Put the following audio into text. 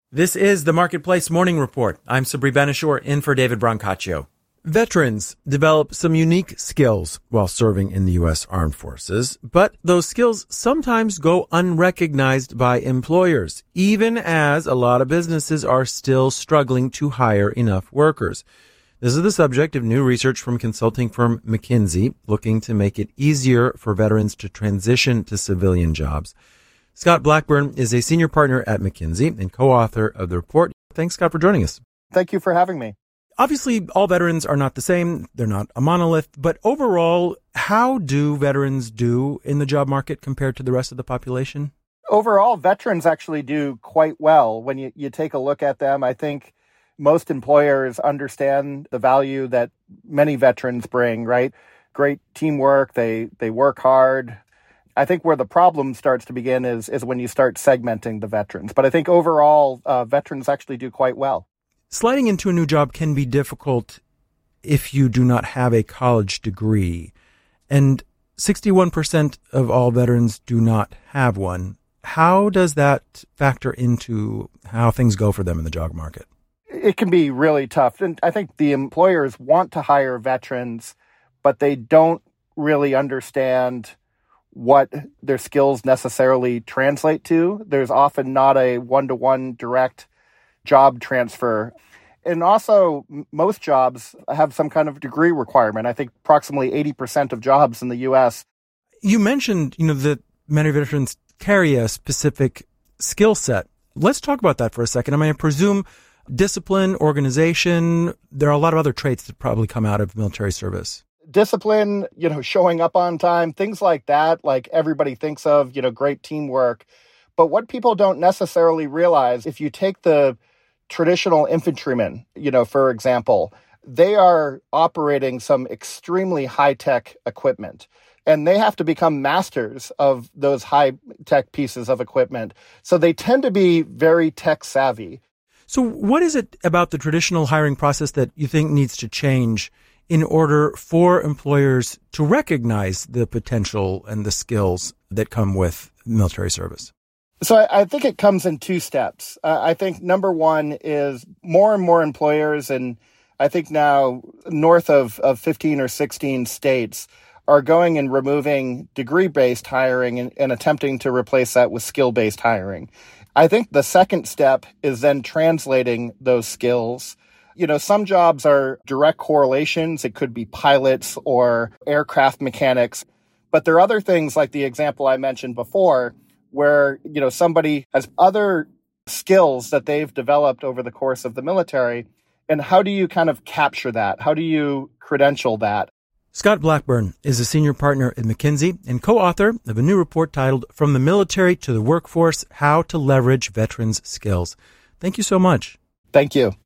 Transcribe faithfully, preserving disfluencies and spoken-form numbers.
This is the Marketplace Morning Report. I'm Sabri Benishore, in for David Brancaccio. Veterans develop some unique skills while serving in the U S Armed Forces, but those skills sometimes go unrecognized by employers, even as a lot of businesses are still struggling to hire enough workers. This is the subject of new research from consulting firm McKinsey, looking to make it easier for veterans to transition to civilian jobs. Scott Blackburn is a senior partner at McKinsey and co-author of the report. Thanks, Scott, for joining us. Thank you for having me. Obviously, all veterans are not the same. They're not a monolith. But overall, how do veterans do in the job market compared to the rest of the population? Overall, veterans actually do quite well. When you, you take a look at them, I think most employers understand the value that many veterans bring, right? Great teamwork. They, they work hard. I think where the problem starts to begin is is when you start segmenting the veterans. But I think overall, uh, veterans actually do quite well. Sliding into a new job can be difficult if you do not have a college degree. And sixty-one percent of all veterans do not have one. How does that factor into how things go for them in the job market? It can be really tough. And I think the employers want to hire veterans, but they don't really understand what their skills necessarily translate to. There's often not a one-to-one direct job transfer. And also, most jobs have some kind of degree requirement. I think approximately eighty percent of jobs in the U S. You mentioned, you know, that many veterans carry a specific skill set. Let's talk about that for a second. I mean, I presume discipline, organization, there are a lot of other traits that probably come out of military service. Discipline, you know, showing up on time, things like that, like everybody thinks of, you know, great teamwork. But what people don't necessarily realize, if you take the traditional infantrymen, you know, for example, they are operating some extremely high-tech equipment, and they have to become masters of those high-tech pieces of equipment. So they tend to be very tech savvy. So what is it about the traditional hiring process that you think needs to change in order for employers to recognize the potential and the skills that come with military service? So I, I think it comes in two steps. Uh, I think number one is more and more employers, and I think now north of, of fifteen or sixteen states, are going and removing degree-based hiring and, and attempting to replace that with skill-based hiring. I think the second step is then translating those skills. You know, some jobs are direct correlations. It could be pilots or aircraft mechanics. But there are other things like the example I mentioned before where, you know, somebody has other skills that they've developed over the course of the military. And how do you kind of capture that? How do you credential that? Scott Blackburn is a senior partner at McKinsey and co-author of a new report titled From the Military to the Workforce, How to Leverage Veterans' Skills. Thank you so much. Thank you.